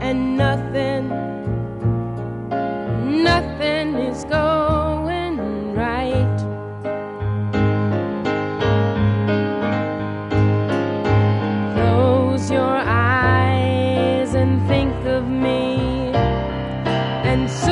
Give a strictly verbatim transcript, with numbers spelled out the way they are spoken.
and nothing, nothing is going right. Close your eyes and think of me, and